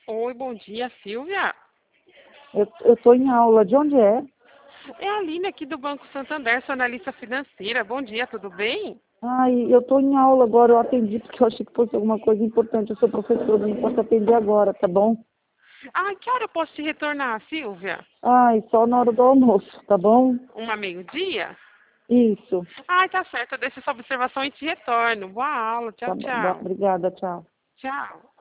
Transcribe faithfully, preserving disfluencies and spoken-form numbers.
Oi, bom dia, Silvia. Eu, eu tô em aula. De onde é? É a Aline aqui do Banco Santander, sou analista financeira. Bom dia, tudo bem? Ai, eu tô em aula agora. Eu atendi porque eu achei que fosse alguma coisa importante. Eu sou professora, não posso atender agora, tá bom? Ah, que hora eu posso te retornar, Silvia? Ai, só na hora do almoço, tá bom? Uma meio-dia? Isso. Ah, tá certo, eu deixo essa observação e te retorno. Boa aula, tchau, Tá bom. Ba- tchau. Obrigada, tchau. Tchau.